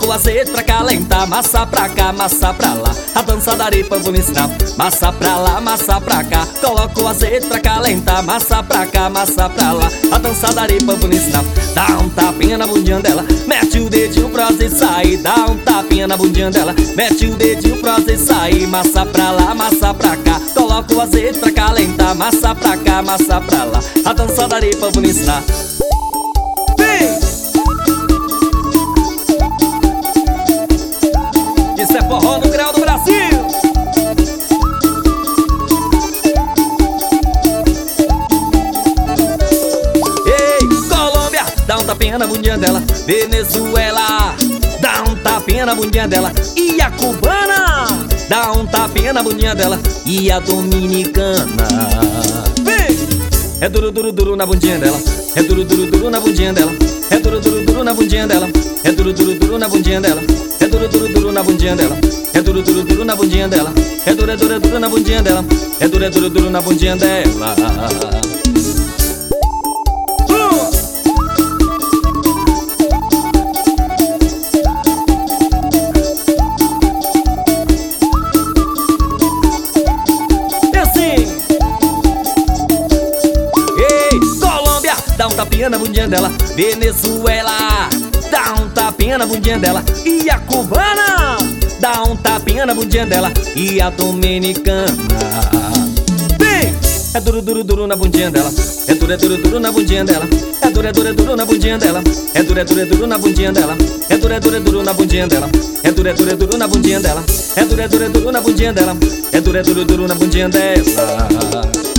o azeite pra calentar, massa pra cá, massa pra lá. A dança da arepa eu vou lhe ensinar. Massa pra lá, massa pra cá. Coloca o azeite pra calentar, massa pra cá, massa pra lá. A dança da arepa eu vou lhe ensinar. Dá um tapinha na bundinha dela, mete o dedinho pra você sair. Dá um tapinha na bundinha dela, mete o dedinho pra você sair. Massa pra lá, massa pra cá. Coloca o azeite pra calentar, massa pra cá, massa pra lá. A dança da arepa eu vou lhe ensinar. Isso é forró no grau do Brasil. Ei, Colômbia, dá um tapinha na bundinha dela. Venezuela, dá um tapinha na bundinha dela. E a cubana, dá um tapinha na bundinha dela. E a dominicana, vem! É duro, duro, duro na bundinha dela. É duro, duro, duro na bundinha dela. É duro, duro, duro na bundinha dela. É duro, duro, duro na bundinha dela. É duro, duro, duro na bundinha dela. É duro, duro, duro na bundinha dela. É duro, duro, duro na bundinha dela. É duro, duro, duro na bundinha dela. Dá um tapinha na bundinha dela. Venezuela, dá um tapinha na bundinha dela. E a cubana, dá um tapinha na bundinha dela. E a dominicana, vem! É duro, duro, duro na bundinha dela. É duro, duro na bundinha dela. É duro, duro na bundinha dela. É duro, duro na bundinha dela. É duro, duro na bundinha dela. É duro, duro na bundinha dela. É duro, duro na bundinha dela. É duro, duro na bundinha dela.